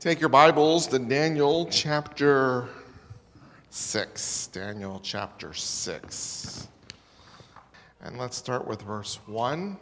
Take your Bibles to Daniel chapter 6. Daniel chapter 6. And let's start with verse 1.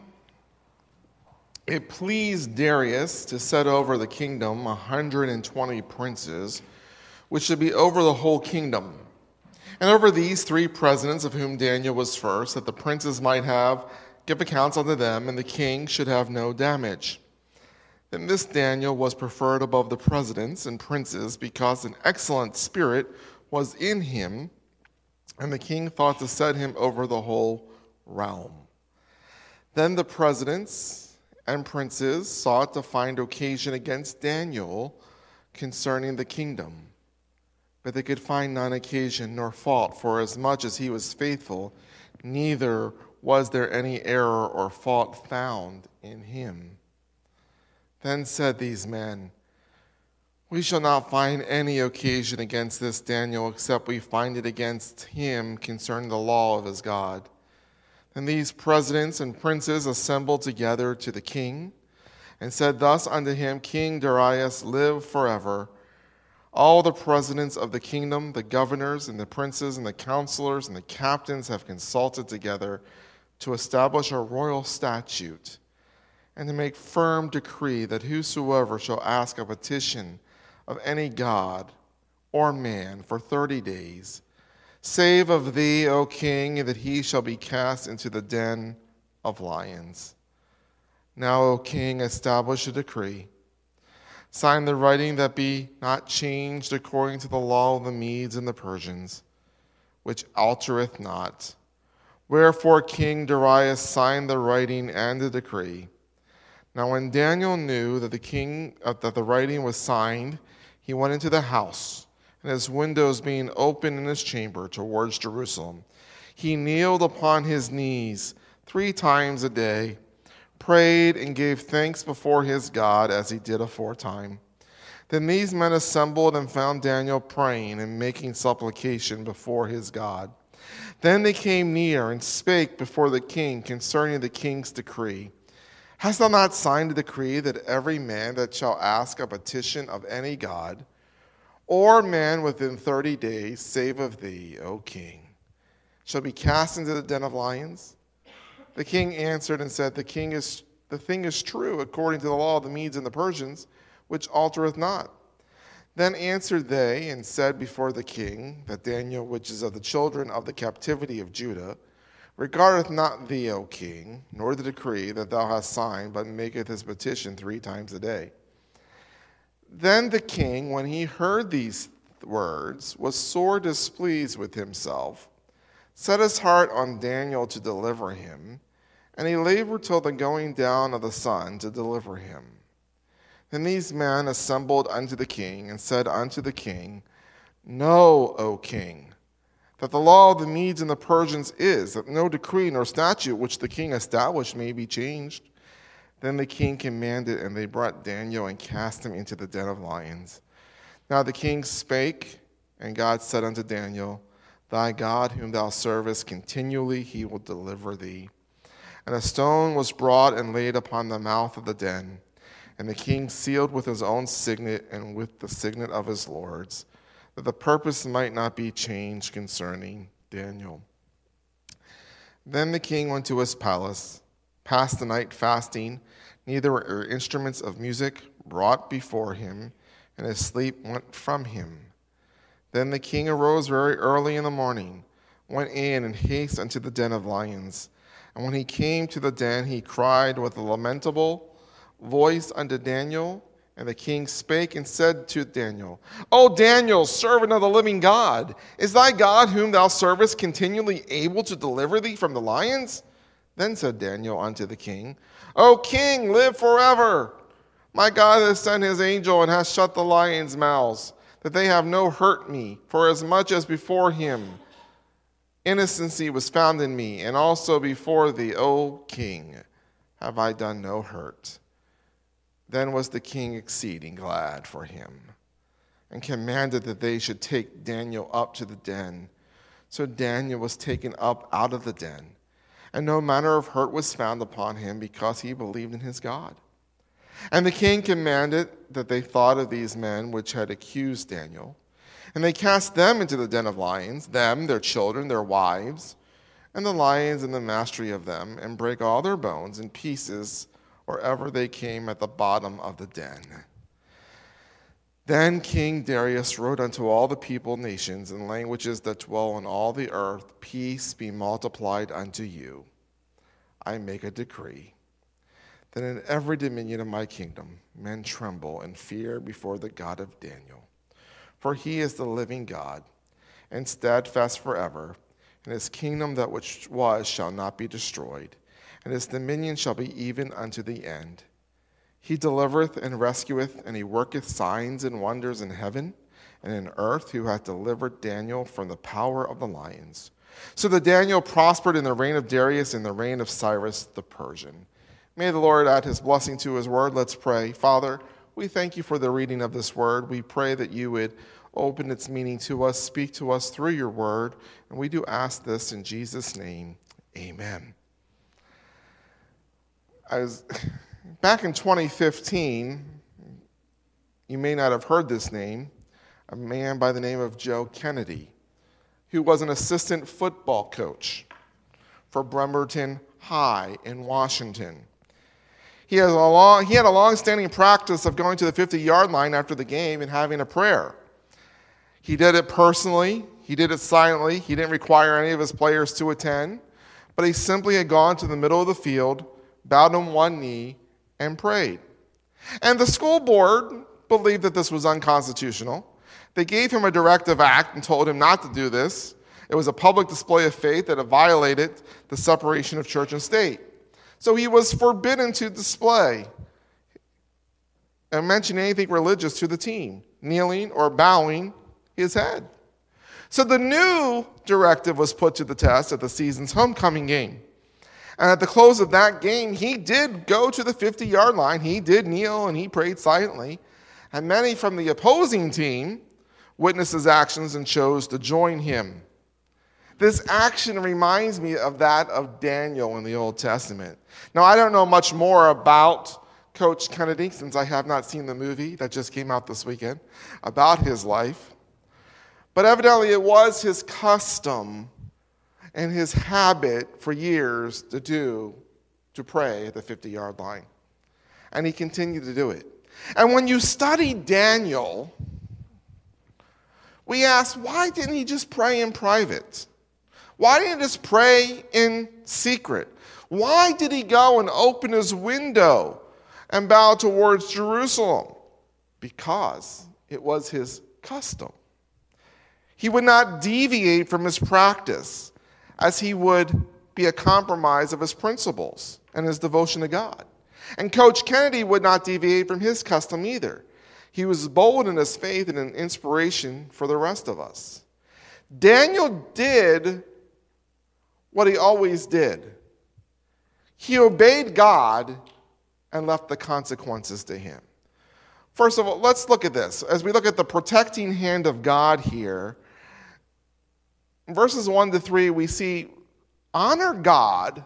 It pleased Darius to set over the kingdom 120 princes, which should be over the whole kingdom. And over these 3 presidents, of whom Daniel was first, that the princes might give accounts unto them, and the king should have no damage. Then this Daniel was preferred above the presidents and princes, because an excellent spirit was in him, and the king thought to set him over the whole realm. Then the presidents and princes sought to find occasion against Daniel concerning the kingdom. But they could find none occasion nor fault, for as much as he was faithful, neither was there any error or fault found in him. Then said these men, We shall not find any occasion against this Daniel, except we find it against him concerning the law of his God. Then these presidents and princes assembled together to the king, and said thus unto him, King Darius, live forever. All the presidents of the kingdom, the governors and the princes and the counselors and the captains have consulted together to establish a royal statute, and to make firm decree that whosoever shall ask a petition of any god or man for 30 days, save of thee, O king, that he shall be cast into the den of lions. Now, O king, establish a decree. Sign the writing that be not changed according to the law of the Medes and the Persians, which altereth not. Wherefore King Darius signed the writing and the decree. Now when Daniel knew that the writing was signed, he went into the house, and his windows being open in his chamber towards Jerusalem, he kneeled upon his knees 3 times a day, prayed and gave thanks before his God as he did aforetime. Then these men assembled and found Daniel praying and making supplication before his God. Then they came near and spake before the king concerning the king's decree. Hast thou not signed a decree that every man that shall ask a petition of any god, or man within 30 days, save of thee, O king, shall be cast into the den of lions? The king answered and said, The thing is true, according to the law of the Medes and the Persians, which altereth not. Then answered they and said before the king, that Daniel, which is of the children of the captivity of Judah, regardeth not thee, O king, nor the decree that thou hast signed, but maketh his petition 3 times a day. Then the king, when he heard these words, was sore displeased with himself, set his heart on Daniel to deliver him, and he labored till the going down of the sun to deliver him. Then these men assembled unto the king, and said unto the king, Know, O king, that the law of the Medes and the Persians is, that no decree nor statute which the king established may be changed. Then the king commanded, and they brought Daniel and cast him into the den of lions. Now the king spake, and God said unto Daniel, Thy God whom thou servest continually, he will deliver thee. And a stone was brought and laid upon the mouth of the den. And the king sealed with his own signet and with the signet of his lords, that the purpose might not be changed concerning Daniel. Then the king went to his palace, passed the night fasting, neither were instruments of music brought before him, and his sleep went from him. Then the king arose very early in the morning, went in haste unto the den of lions. And when he came to the den, he cried with a lamentable voice unto Daniel. And the king spake and said to Daniel, O Daniel, servant of the living God, is thy God whom thou servest continually able to deliver thee from the lions? Then said Daniel unto the king, O king, live forever. My God has sent his angel and has shut the lions' mouths, that they have no hurt me, for as much as before him innocency was found in me, and also before thee, O king, have I done no hurt. Then was the king exceeding glad for him, and commanded that they should take Daniel up to the den. So Daniel was taken up out of the den, and no manner of hurt was found upon him, because he believed in his God. And the king commanded that they thought of these men which had accused Daniel. And they cast them into the den of lions, them, their children, their wives, and the lions and the mastery of them, and brake all their bones in pieces wherever they came at the bottom of the den. Then King Darius wrote unto all the people, nations, and languages that dwell on all the earth, peace be multiplied unto you. I make a decree that in every dominion of my kingdom men tremble and fear before the God of Daniel. For he is the living God, and steadfast forever, and his kingdom that which was shall not be destroyed, and his dominion shall be even unto the end. He delivereth and rescueth, and he worketh signs and wonders in heaven and in earth, who hath delivered Daniel from the power of the lions. So that Daniel prospered in the reign of Darius and the reign of Cyrus the Persian. May the Lord add his blessing to his word. Let's pray. Father, we thank you for the reading of this word. We pray that you would open its meaning to us, speak to us through your word. And we do ask this in Jesus' name. Amen. Back in 2015, you may not have heard this name, a man by the name of Joe Kennedy, who was an assistant football coach for Bremerton High in Washington. He had a long-standing practice of going to the 50-yard line after the game and having a prayer. He did it personally. He did it silently. He didn't require any of his players to attend, but he simply had gone to the middle of the field, bowed on one knee, and prayed. And the school board believed that this was unconstitutional. They gave him a directive act and told him not to do this. It was a public display of faith that had violated the separation of church and state. So he was forbidden to display and mention anything religious to the team, kneeling or bowing his head. So the new directive was put to the test at the season's homecoming game. And at the close of that game, he did go to the 50-yard line. He did kneel and he prayed silently. And many from the opposing team witnessed his actions and chose to join him. This action reminds me of that of Daniel in the Old Testament. Now, I don't know much more about Coach Kennedy since I have not seen the movie that just came out this weekend about his life. But evidently it was his custom and his habit for years to pray at the 50-yard line. And he continued to do it. And when you study Daniel, we ask, why didn't he just pray in private? Why didn't he just pray in secret? Why did he go and open his window and bow towards Jerusalem? Because it was his custom. He would not deviate from his practice, as he would be a compromise of his principles and his devotion to God. And Coach Kennedy would not deviate from his custom either. He was bold in his faith and an inspiration for the rest of us. Daniel did what he always did. He obeyed God and left the consequences to him. First of all, let's look at this. As we look at the protecting hand of God here, in verses 1 to 3, we see, honor God,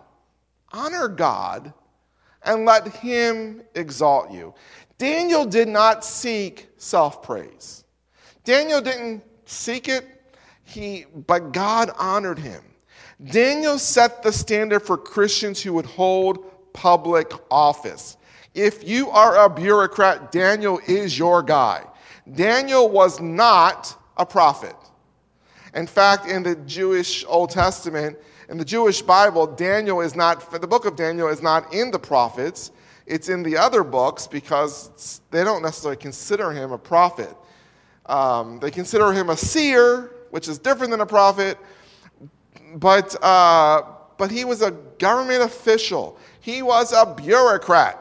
and let him exalt you. Daniel did not seek self-praise. Daniel didn't seek it, but God honored him. Daniel set the standard for Christians who would hold public office. If you are a bureaucrat, Daniel is your guy. Daniel was not a prophet. In fact, in the Jewish Old Testament, in the Jewish Bible, the book of Daniel is not in the prophets. It's in the other books because they don't necessarily consider him a prophet. They consider him a seer, which is different than a prophet. But he was a government official. He was a bureaucrat.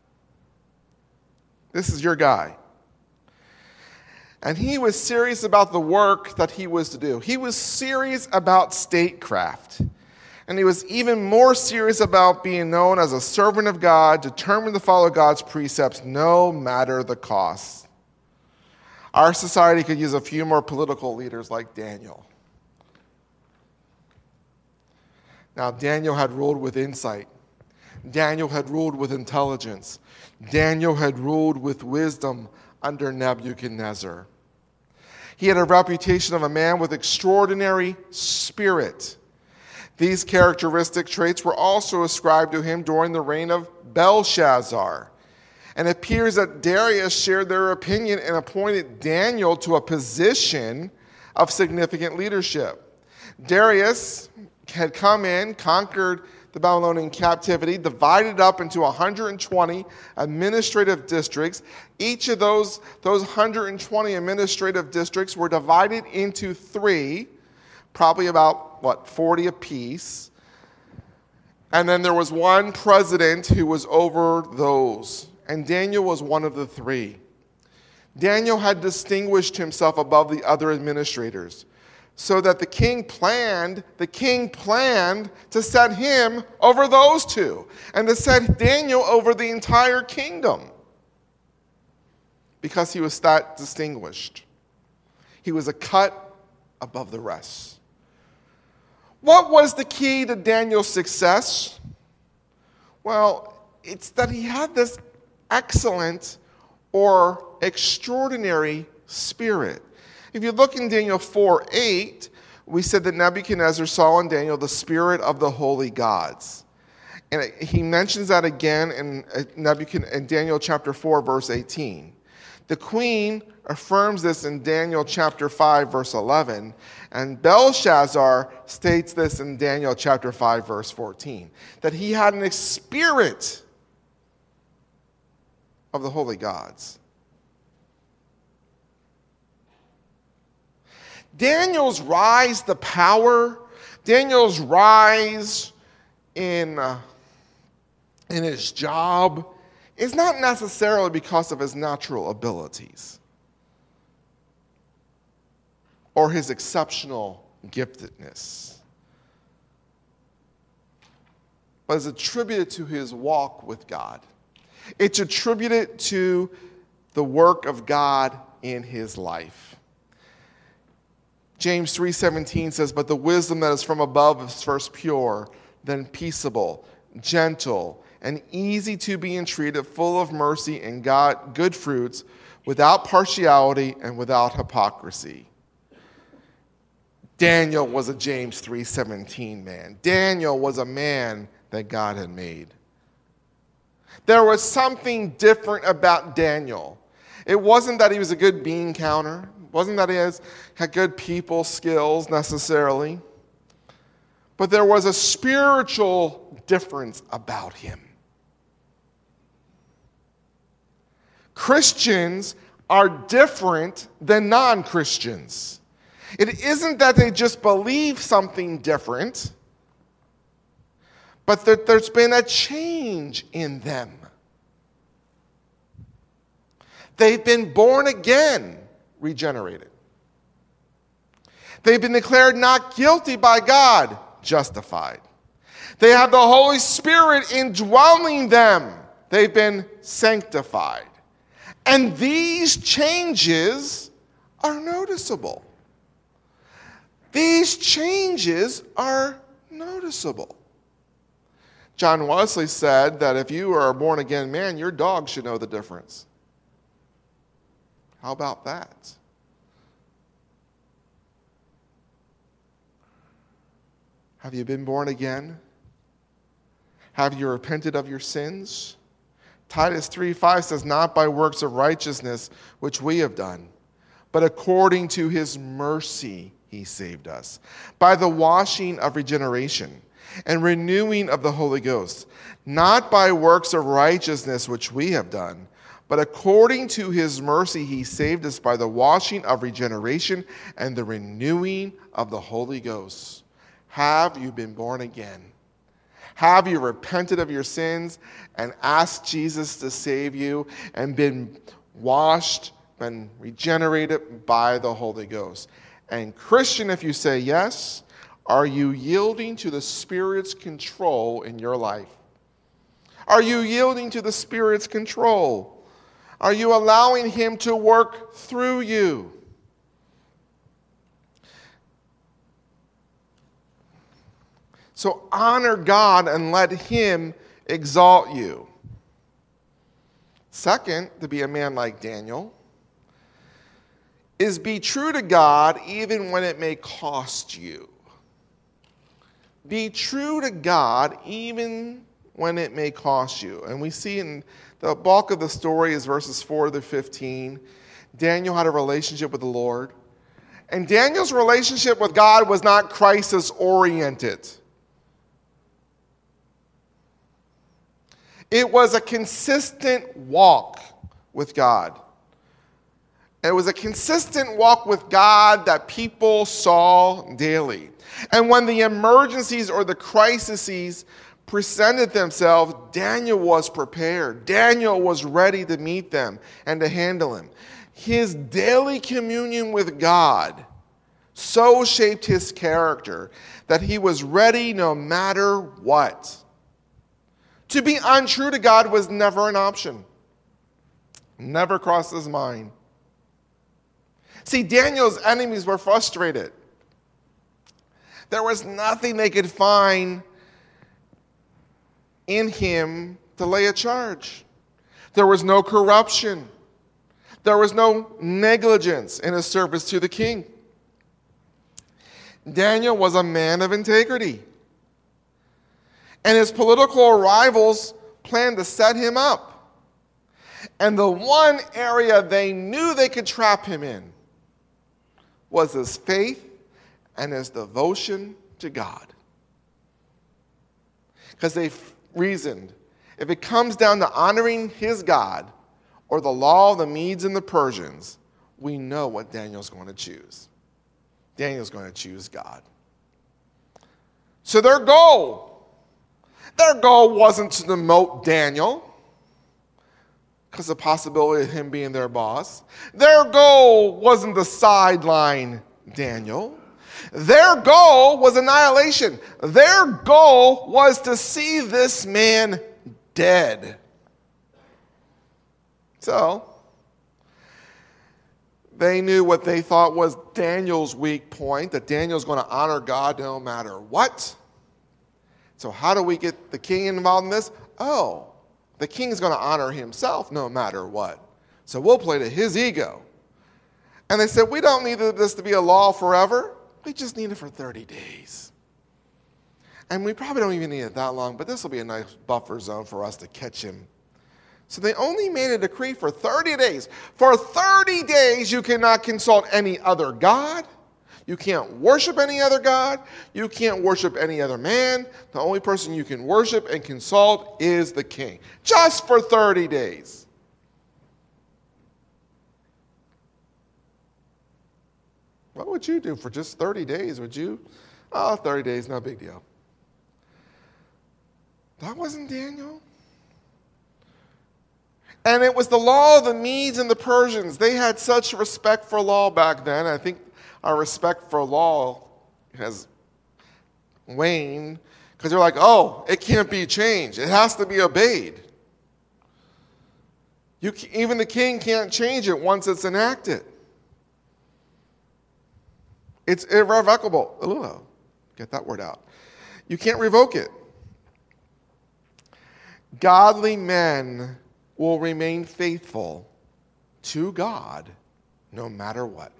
This is your guy. And he was serious about the work that he was to do. He was serious about statecraft. And he was even more serious about being known as a servant of God, determined to follow God's precepts no matter the cost. Our society could use a few more political leaders like Daniel. Now, Daniel had ruled with insight. Daniel had ruled with intelligence. Daniel had ruled with wisdom under Nebuchadnezzar. He had a reputation of a man with extraordinary spirit. These characteristic traits were also ascribed to him during the reign of Belshazzar. And it appears that Darius shared their opinion and appointed Daniel to a position of significant leadership. Darius had come in, conquered the Babylonian captivity, divided up into 120 administrative districts. Each of those 120 administrative districts were divided into three, probably about, 40 apiece. And then there was one president who was over those. And Daniel was one of the three. Daniel had distinguished himself above the other administrators, so that the king planned to set him over those two, and to set Daniel over the entire kingdom, because he was that distinguished. He was a cut above the rest. What was the key to Daniel's success? Well, it's that he had this excellent or extraordinary spirit. If you look in Daniel 4:8, we said that Nebuchadnezzar saw in Daniel the spirit of the holy gods. And he mentions that again in Daniel chapter 4, verse 18. The queen affirms this in Daniel chapter 5, verse 11. And Belshazzar states this in Daniel chapter 5, verse 14. That he had an spirit of the holy gods. Daniel's rise to power, Daniel's rise in his job is not necessarily because of his natural abilities or his exceptional giftedness, but is attributed to his walk with God. It's attributed to the work of God in his life. James 3:17 says, "But the wisdom that is from above is first pure, then peaceable, gentle, and easy to be entreated, full of mercy and good fruits, without partiality and without hypocrisy." Daniel was a James 3:17 man. Daniel was a man that God had made. There was something different about Daniel. It wasn't that he was a good bean counter. It wasn't that he had good people skills necessarily. But there was a spiritual difference about him. Christians are different than non-Christians. It isn't that they just believe something different, but that there's been a change in them. They've been born again, regenerated. They've been declared not guilty by God, justified. They have the Holy Spirit indwelling them. They've been sanctified. And these changes are noticeable. These changes are noticeable. John Wesley said that if you are a born-again man, your dog should know the difference. How about that? Have you been born again? Have you repented of your sins? Titus 3:5 says, "Not by works of righteousness which we have done, but according to his mercy he saved us, by the washing of regeneration and renewing of the Holy Ghost, not by works of righteousness which we have done, but according to his mercy he saved us by the washing of regeneration and the renewing of the Holy Ghost." Have you been born again? Have you repented of your sins and asked Jesus to save you and been washed, been regenerated by the Holy Ghost? And Christian, if you say yes, are you yielding to the Spirit's control in your life? Are you yielding to the Spirit's control? Are you allowing him to work through you? So honor God and let him exalt you. Second, to be a man like Daniel, is be true to God even when it may cost you. Be true to God even when it may cost you. And we see in the bulk of the story is verses 4 to 15. Daniel had a relationship with the Lord. And Daniel's relationship with God was not crisis-oriented. It was a consistent walk with God. It was a consistent walk with God that people saw daily. And when the emergencies or the crises presented themselves, Daniel was prepared. Daniel was ready to meet them and to handle them. His daily communion with God so shaped his character that he was ready no matter what. To be untrue to God was never an option. Never crossed his mind. See, Daniel's enemies were frustrated. There was nothing they could find in him to lay a charge. There was no corruption. There was no negligence in his service to the king. Daniel was a man of integrity. And his political rivals planned to set him up. And the one area they knew they could trap him in was his faith and his devotion to God. Because they reasoned, if it comes down to honoring his God or the law of the Medes and the Persians, we know what Daniel's going to choose. Daniel's going to choose God. So their goal wasn't to demote Daniel because of the possibility of him being their boss. Their goal wasn't to sideline Daniel. Their goal was annihilation. Their goal was to see this man dead. So, they knew what they thought was Daniel's weak point, that Daniel's going to honor God no matter what. So how do we get the king involved in this? Oh, the king's going to honor himself no matter what. So we'll play to his ego. And they said, we don't need this to be a law forever. We just need it for 30 days. And we probably don't even need it that long, but this will be a nice buffer zone for us to catch him. So they only made a decree for 30 days. For 30 days, you cannot consult any other god. You can't worship any other god. You can't worship any other man. The only person you can worship and consult is the king. Just for 30 days. What would you do for just 30 days? Would you? Oh, 30 days, no big deal. That wasn't Daniel. And it was the law of the Medes and the Persians. They had such respect for law back then. I think our respect for law has waned because they're like, oh, it can't be changed. It has to be obeyed. Even the king can't change it once it's enacted. It's irrevocable. Ooh, get that word out. You can't revoke it. Godly men will remain faithful to God no matter what.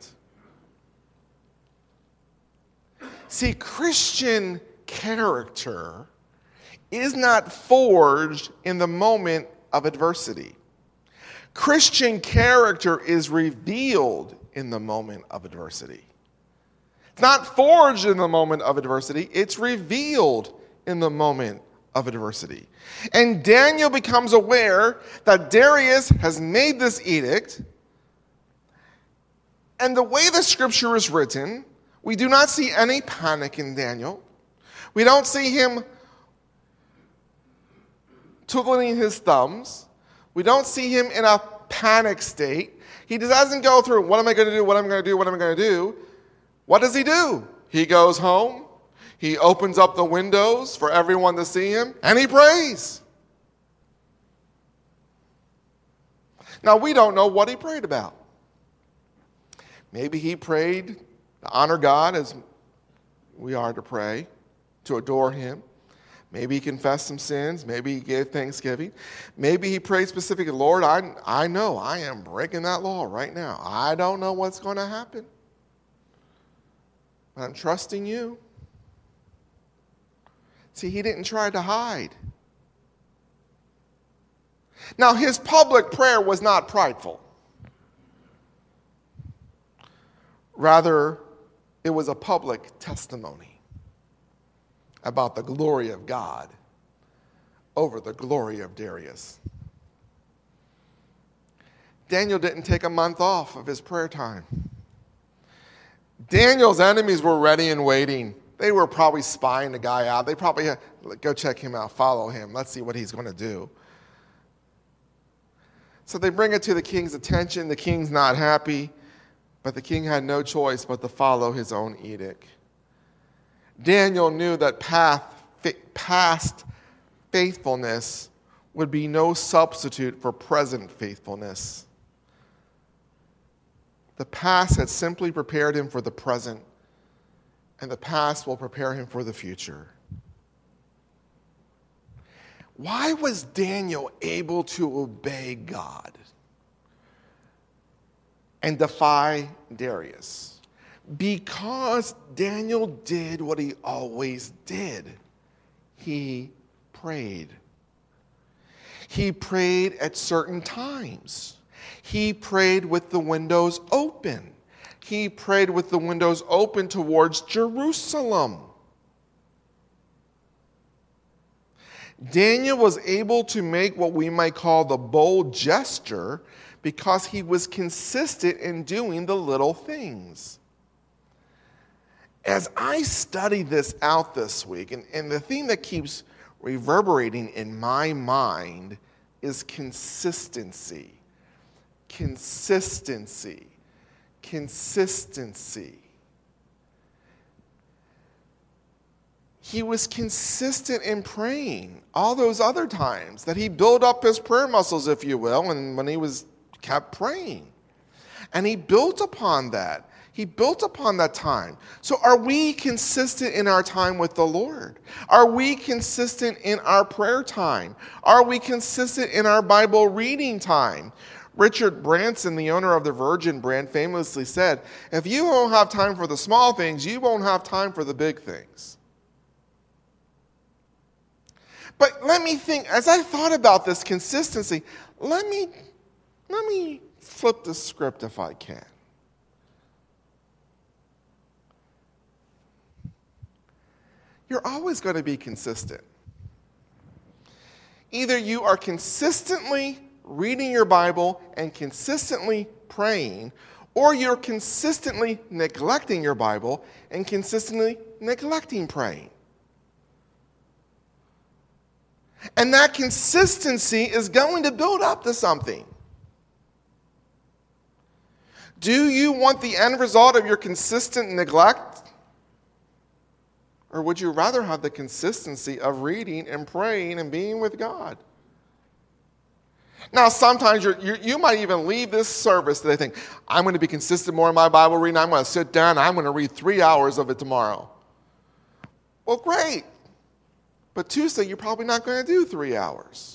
See, Christian character is not forged in the moment of adversity. Christian character is revealed in the moment of adversity. It's not forged in the moment of adversity, it's revealed in the moment of adversity. And Daniel becomes aware that Darius has made this edict, and the way the scripture is written, we do not see any panic in Daniel. We don't see him twiddling his thumbs. We don't see him in a panic state. He doesn't go through, what am I going to do, what am I going to do, what am I going to do? What does he do? He goes home, he opens up the windows for everyone to see him, and he prays. Now, we don't know what he prayed about. Maybe he prayed to honor God as we are to pray, to adore him. Maybe he confessed some sins. Maybe he gave thanksgiving. Maybe he prayed specifically, Lord, I know I am breaking that law right now. I don't know what's going to happen, but I'm trusting you. See, he didn't try to hide. Now, his public prayer was not prideful. Rather, it was a public testimony about the glory of God over the glory of Darius. Daniel didn't take a month off of his prayer time. Daniel's enemies were ready and waiting. They were probably spying the guy out. They probably had, go check him out, follow him. Let's see what he's going to do. So they bring it to the king's attention. The king's not happy, but the king had no choice but to follow his own edict. Daniel knew that past faithfulness would be no substitute for present faithfulness. The past had simply prepared him for the present, and the past will prepare him for the future. Why was Daniel able to obey God and defy Darius? Because Daniel did what he always did. He prayed. He prayed at certain times. He prayed with the windows open. He prayed with the windows open towards Jerusalem. Daniel was able to make what we might call the bold gesture because he was consistent in doing the little things. As I studied this out this week, and the thing that keeps reverberating in my mind is consistency. Consistency. Consistency. He was consistent in praying all those other times that he built up his prayer muscles, if you will, and when he kept praying. And he built upon that. He built upon that time. So are we consistent in our time with the Lord? Are we consistent in our prayer time? Are we consistent in our Bible reading time? Richard Branson, the owner of the Virgin brand, famously said, if you don't have time for the small things, you won't have time for the big things. But let me think, as I thought about this consistency, let me flip the script if I can. You're always going to be consistent. Either you are consistently reading your Bible and consistently praying, or you're consistently neglecting your Bible and consistently neglecting praying. And that consistency is going to build up to something. Do you want the end result of your consistent neglect? Or would you rather have the consistency of reading and praying and being with God? Now, sometimes you might even leave this service today thinking, I'm going to be consistent more in my Bible reading. I'm going to sit down. I'm going to read 3 hours of it tomorrow. Well, great. But Tuesday, you're probably not going to do 3 hours.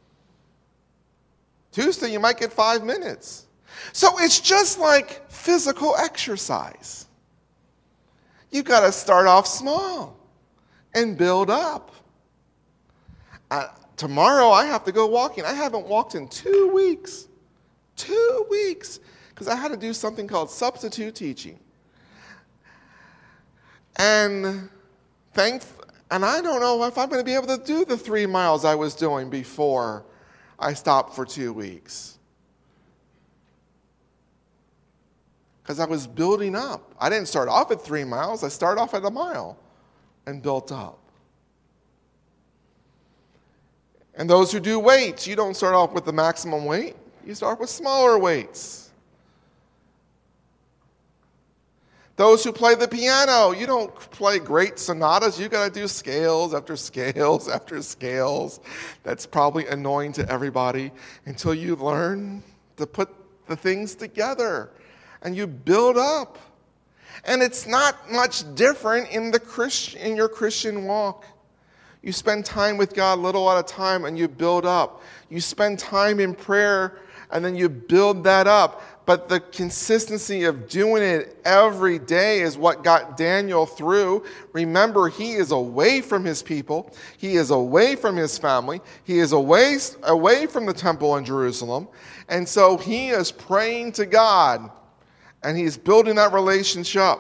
Tuesday, you might get 5 minutes. So it's just like physical exercise. You've got to start off small and build up. Tomorrow, I have to go walking. I haven't walked in 2 weeks. 2 weeks. Because I had to do something called substitute teaching. And I don't know if I'm going to be able to do the 3 miles I was doing before I stopped for 2 weeks. Because I was building up. I didn't start off at 3 miles. I started off at a mile and built up. And those who do weights, you don't start off with the maximum weight. You start with smaller weights. Those who play the piano, you don't play great sonatas. You got to do scales after scales after scales. That's probably annoying to everybody until you learn to put the things together and you build up. And it's not much different in your Christian walk. You spend time with God little at a time and you build up. You spend time in prayer and then you build that up. But the consistency of doing it every day is what got Daniel through. Remember, he is away from his people. He is away from his family. He is away from the temple in Jerusalem. And so he is praying to God. And he's building that relationship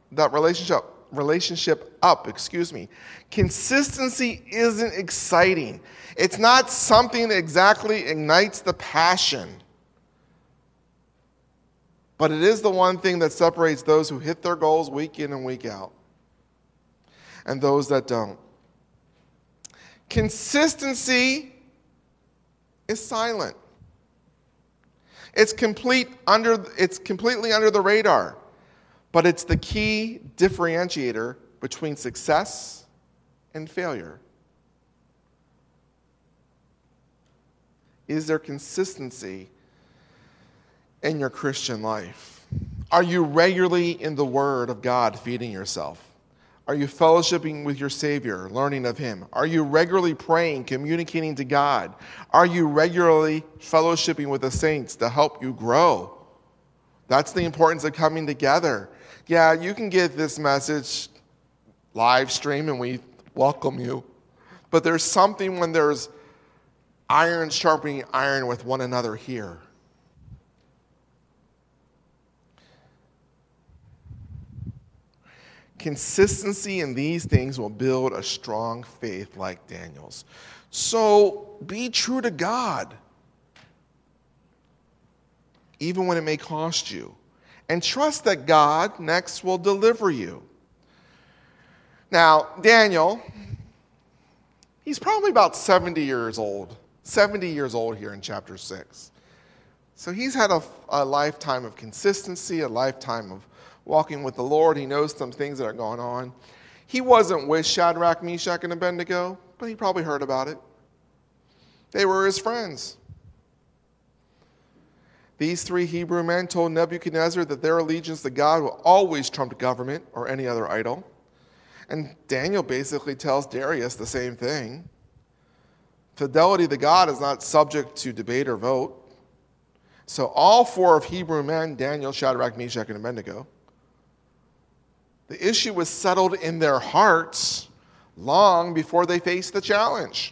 up. Consistency isn't exciting. It's not something that exactly ignites the passion. But it is the one thing that separates those who hit their goals week in and week out and those that don't. Consistency is silent. It's completely under the radar, but it's the key differentiator between success and failure. Is there consistency in your Christian life? Are you regularly in the Word of God feeding yourself? Are you fellowshipping with your Savior, learning of Him? Are you regularly praying, communicating to God? Are you regularly fellowshipping with the saints to help you grow? That's the importance of coming together. Yeah, you can get this message live stream and we welcome you. But there's something when there's iron sharpening iron with one another here. Consistency in these things will build a strong faith like Daniel's. So be true to God, even when it may cost you. And trust that God next will deliver you. Now, Daniel, he's probably about 70 years old here in chapter 6. So he's had a lifetime of consistency, a lifetime of walking with the Lord. He knows some things that are going on. He wasn't with Shadrach, Meshach, and Abednego, but he probably heard about it. They were his friends. These 3 Hebrew men told Nebuchadnezzar that their allegiance to God will always trump government or any other idol. And Daniel basically tells Darius the same thing. Fidelity to God is not subject to debate or vote. So all 4 of Hebrew men, Daniel, Shadrach, Meshach, and Abednego, the issue was settled in their hearts long before they faced the challenge.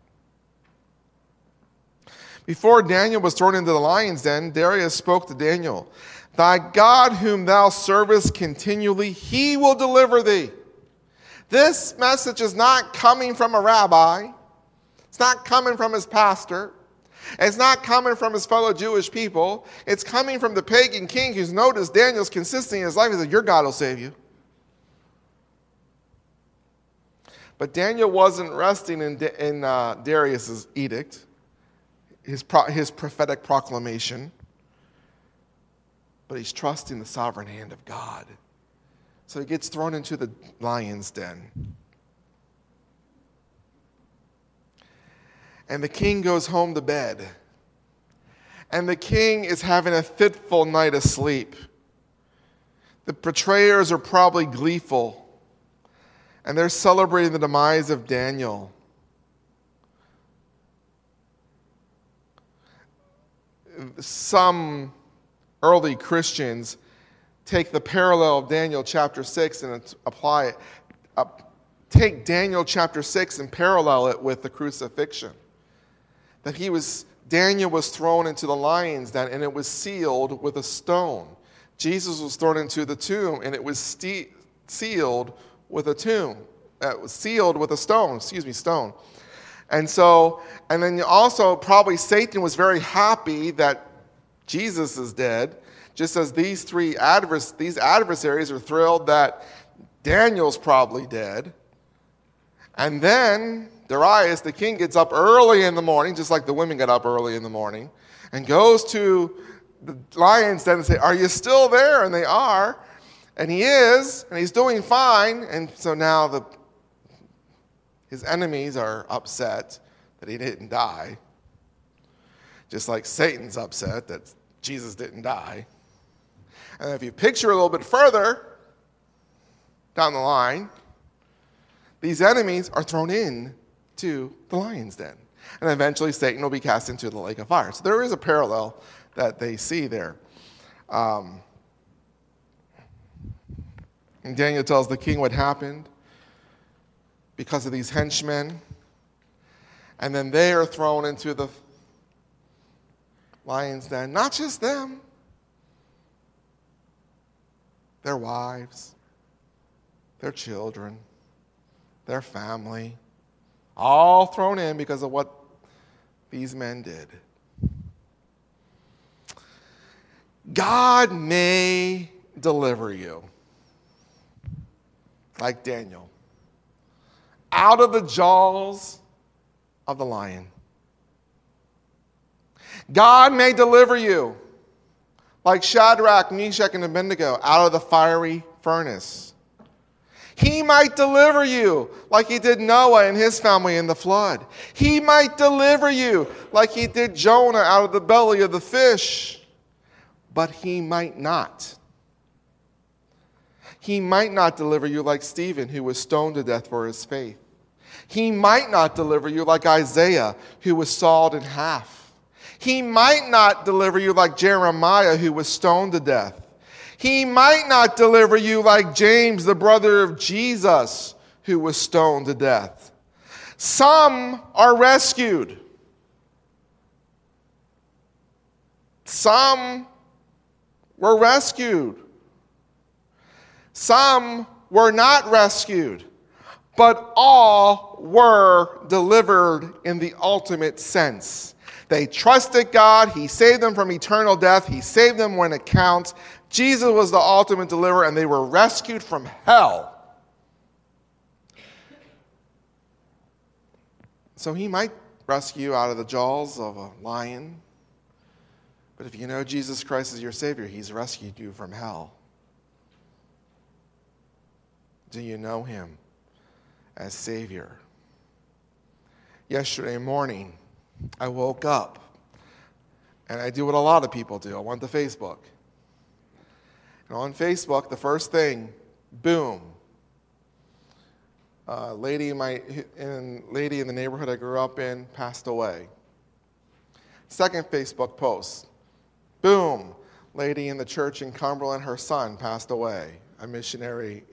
Before Daniel was thrown into the lion's den, Darius spoke to Daniel. Thy God whom thou servest continually, he will deliver thee. This message is not coming from a rabbi. It's not coming from his pastor. It's not coming from his fellow Jewish people. It's coming from the pagan king who's noticed Daniel's consistency in his life. He said, your God will save you. But Daniel wasn't resting in Darius' edict, his prophetic proclamation, but he's trusting the sovereign hand of God. So he gets thrown into the lion's den. And the king goes home to bed. And the king is having a fitful night of sleep. The betrayers are probably gleeful. And they're celebrating the demise of Daniel. Some early Christians take the parallel of Daniel chapter 6 and apply it. Take Daniel chapter 6 and parallel it with the crucifixion. That Daniel was thrown into the lion's den and it was sealed with a stone. Jesus was thrown into the tomb and it was sealed with a sealed with a stone. And then also probably Satan was very happy that Jesus is dead, just as these adversaries are thrilled that Daniel's probably dead. And then Darius, the king, gets up early in the morning, just like the women got up early in the morning, and goes to the lion's den and say, are you still there? And they are. And he is, and he's doing fine. And so now his enemies are upset that he didn't die. Just like Satan's upset that Jesus didn't die. And if you picture a little bit further down the line, these enemies are thrown in to the lion's den. And eventually Satan will be cast into the lake of fire. So there is a parallel that they see there. And Daniel tells the king what happened because of these henchmen. And then they are thrown into the lion's den. Not just them. Their wives, their children, their family, all thrown in because of what these men did. God may deliver you, like Daniel, out of the jaws of the lion. God may deliver you, like Shadrach, Meshach, and Abednego, out of the fiery furnace. He might deliver you like he did Noah and his family in the flood. He might deliver you like he did Jonah out of the belly of the fish. But he might not. He might not deliver you like Stephen, who was stoned to death for his faith. He might not deliver you like Isaiah, who was sawed in half. He might not deliver you like Jeremiah, who was stoned to death. He might not deliver you like James, the brother of Jesus, who was stoned to death. Some are rescued. Some were rescued. Some were not rescued. But all were delivered in the ultimate sense. They trusted God. He saved them from eternal death. He saved them when it counts. Jesus was the ultimate deliverer, and they were rescued from hell. So he might rescue you out of the jaws of a lion. But if you know Jesus Christ as your Savior, he's rescued you from hell. Do you know him as Savior? Yesterday morning, I woke up, and I do what a lot of people do. I went to Facebook. And on Facebook, the first thing, boom, lady in the neighborhood I grew up in passed away. Second Facebook post, boom, lady in the church in Cumberland, her son passed away, a missionary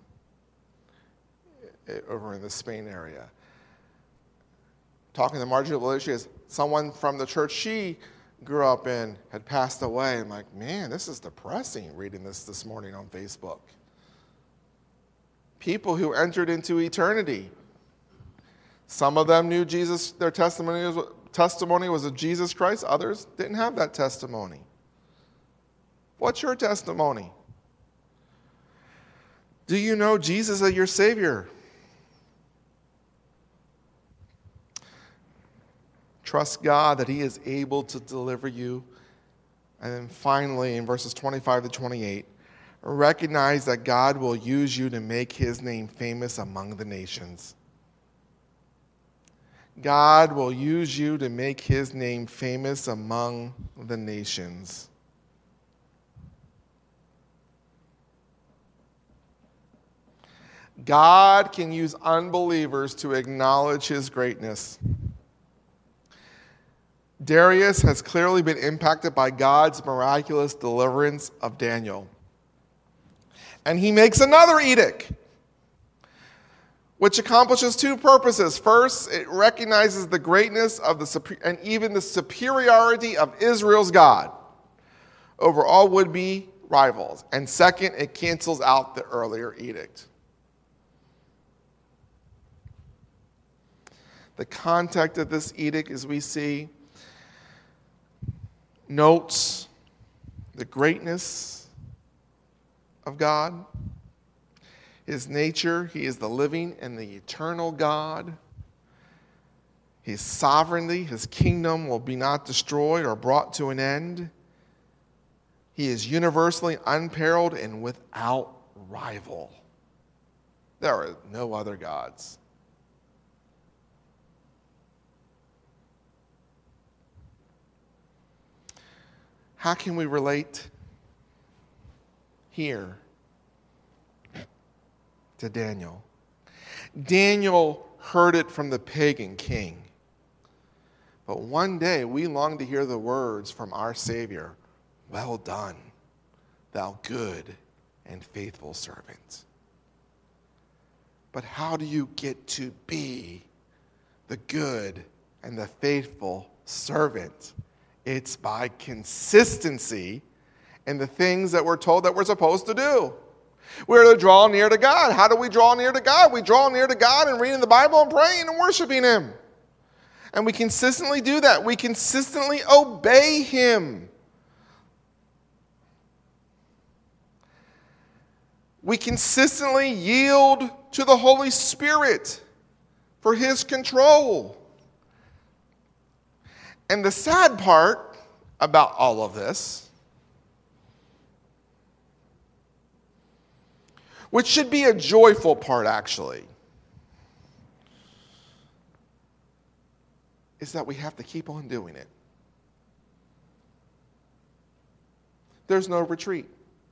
over in the Spain area. Talking to Marjorie Delicious, someone from the church she grew up in had passed away. I'm like, man, this is depressing reading this morning on Facebook. People who entered into eternity. Some of them knew Jesus, their testimony was of Jesus Christ. Others didn't have that testimony. What's your testimony? Do you know Jesus as your Savior? Trust God that he is able to deliver you. And then finally, in verses 25 to 28, recognize that God will use you to make his name famous among the nations. God will use you to make his name famous among the nations. God can use unbelievers to acknowledge his greatness. Darius has clearly been impacted by God's miraculous deliverance of Daniel. And he makes another edict, which accomplishes two purposes. First, it recognizes the greatness of and even the superiority of Israel's God over all would-be rivals. And second, it cancels out the earlier edict. The context of this edict, as we see, notes the greatness of God, his nature. He is the living and the eternal God. His sovereignty, his kingdom will be not destroyed or brought to an end. He is universally unparalleled and without rival. There are no other gods. How can we relate here to Daniel? Daniel heard it from the pagan king. But one day we long to hear the words from our Savior, "Well done, thou good and faithful servant." But how do you get to be the good and the faithful servant? It's by consistency in the things that we're told that we're supposed to do. We're to draw near to God. How do we draw near to God? We draw near to God and reading the Bible and praying and worshiping Him. And we consistently do that. We consistently obey Him. We consistently yield to the Holy Spirit for His control. And the sad part about all of this, which should be a joyful part actually, is that we have to keep on doing it. There's no retreat.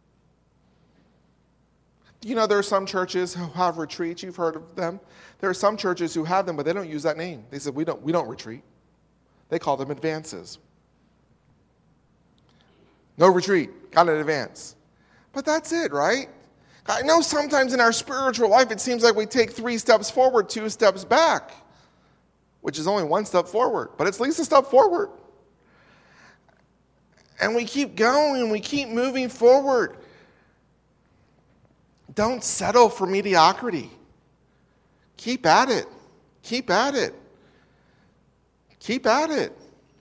You know, there are some churches who have retreats. You've heard of them. There are some churches who have them, but they don't use that name. They said, we don't retreat. They call them advances. No retreat, got an advance. But that's it, right? I know sometimes in our spiritual life it seems like we take 3 steps forward, 2 steps back, which is only 1 step forward, but it's at least a step forward. And we keep going, we keep moving forward. Don't settle for mediocrity. Keep at it. Keep at it. Keep at it.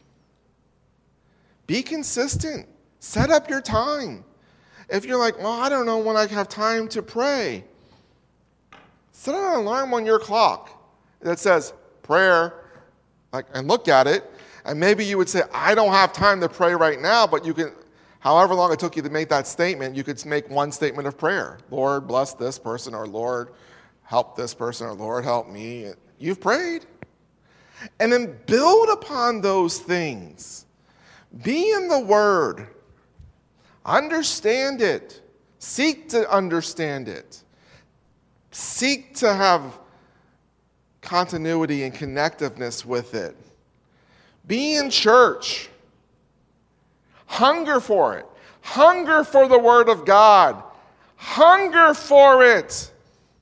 Be consistent. Set up your time. If you're like, well, I don't know when I have time to pray, set an alarm on your clock that says prayer, and look at it, and maybe you would say, I don't have time to pray right now, but you can, however long it took you to make that statement, you could make one statement of prayer. Lord, bless this person, or Lord, help this person, or Lord, help me. You've prayed. And then build upon those things. Be in the Word. Understand it. Seek to understand it. Seek to have continuity and connectiveness with it. Be in church. Hunger for it. Hunger for the Word of God. Hunger for it.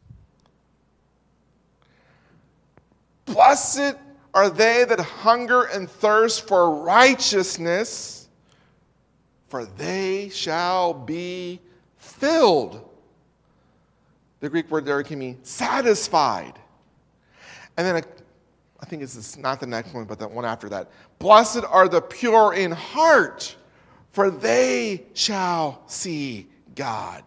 Blessed are they that hunger and thirst for righteousness, for they shall be filled. The Greek word there can mean satisfied. And then I think it's not the next one, but the one after that. Blessed are the pure in heart, for they shall see God.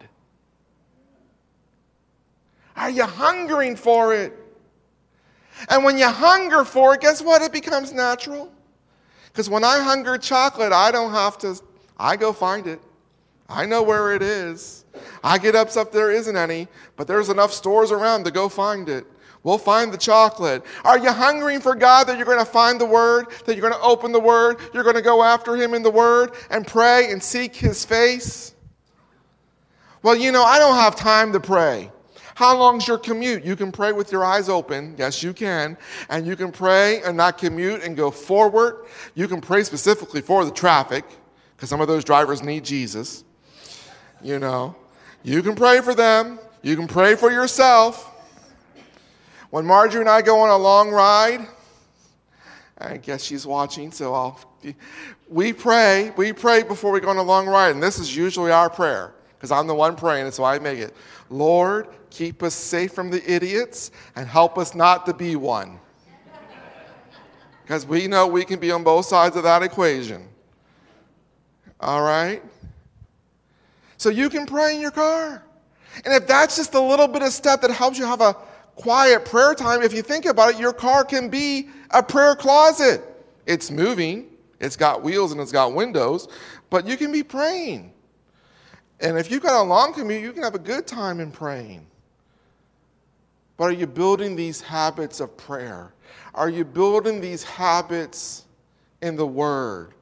Are you hungering for it? And when you hunger for it, guess what? It becomes natural. Because when I hunger chocolate, I don't have to, I go find it. I know where it is. I get upset there isn't any, but there's enough stores around to go find it. We'll find the chocolate. Are you hungering for God that you're going to find the Word, that you're going to open the Word, you're going to go after Him in the Word and pray and seek His face? Well, I don't have time to pray. How long's your commute? You can pray with your eyes open. Yes, you can. And you can pray and not commute and go forward. You can pray specifically for the traffic, because some of those drivers need Jesus. You can pray for them. You can pray for yourself. When Marjorie and I go on a long ride, I guess she's watching, so we pray before we go on a long ride, and this is usually our prayer, because I'm the one praying, and so I make it. Lord, keep us safe from the idiots and help us not to be one. Because we know we can be on both sides of that equation. All right? So you can pray in your car. And if that's just a little bit of step that helps you have a quiet prayer time, if you think about it, your car can be a prayer closet. It's moving. It's got wheels and it's got windows. But you can be praying. And if you've got a long commute, you can have a good time in praying. But are you building these habits of prayer? Are you building these habits in the Word?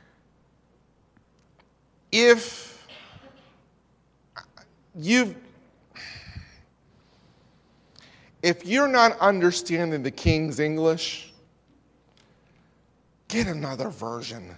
If If you're not understanding the King's English, get another version.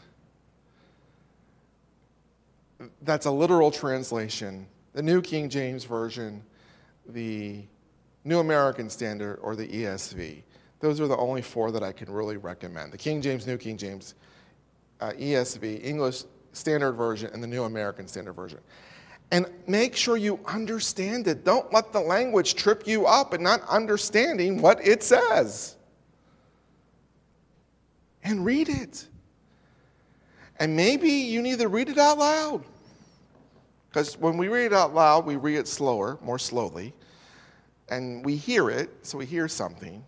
That's a literal translation. The New King James Version, the New American Standard, or the ESV. Those are the only four that I can really recommend. The King James, New King James, ESV, English Standard Version, and the New American Standard Version. And make sure you understand it. Don't let the language trip you up in not understanding what it says. And read it. And maybe you need to read it out loud. Because when we read it out loud, we read it slower, more slowly. And we hear it, so we hear something.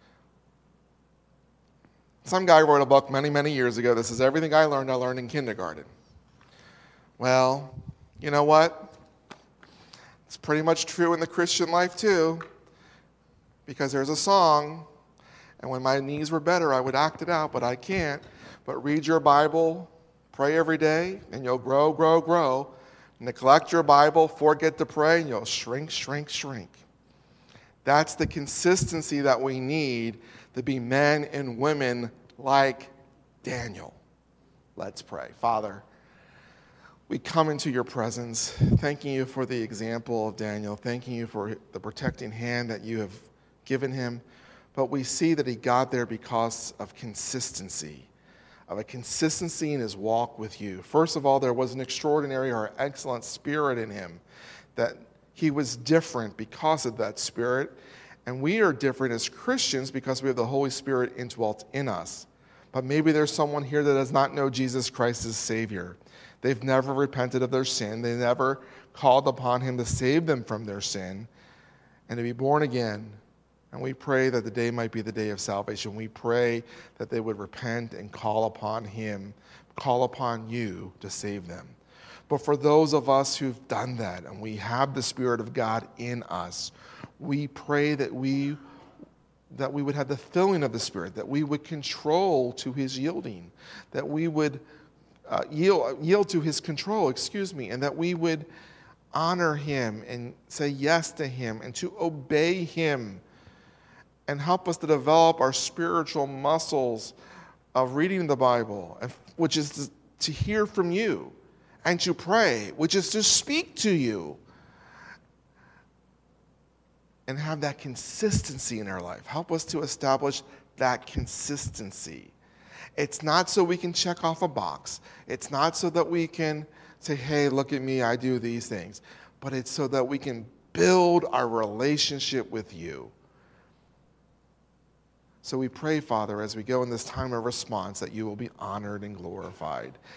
Some guy wrote a book many, many years ago. This is everything I learned in kindergarten. Well, you know what? It's pretty much true in the Christian life too. Because there's a song, and when my knees were better, I would act it out, but I can't. But read your Bible, pray every day, and you'll grow, grow, grow. Neglect your Bible, forget to pray, and you'll shrink, shrink, shrink. That's the consistency that we need to be men and women like Daniel. Let's pray. Father, we come into your presence, thanking you for the example of Daniel, thanking you for the protecting hand that you have given him. But we see that he got there because of consistency, of a consistency in his walk with you. First of all, there was an extraordinary or excellent spirit in him, that he was different because of that spirit. And we are different as Christians because we have the Holy Spirit indwelt in us. But maybe there's someone here that does not know Jesus Christ as Savior. They've never repented of their sin. They never called upon him to save them from their sin and to be born again. And we pray that the day might be the day of salvation. We pray that they would repent and call upon him, call upon you to save them. But for those of us who've done that and we have the Spirit of God in us, we pray that we would have the filling of the Spirit, that we would control to his yielding, that we would yield to his control, and that we would honor him and say yes to him and to obey him, and help us to develop our spiritual muscles of reading the Bible, which is to hear from you, and to pray, which is to speak to you, and have that consistency in our life. Help us to establish that consistency. It's not so we can check off a box. It's not so that we can say, hey, look at me, I do these things. But it's so that we can build our relationship with you. So we pray, Father, as we go in this time of response, that you will be honored and glorified.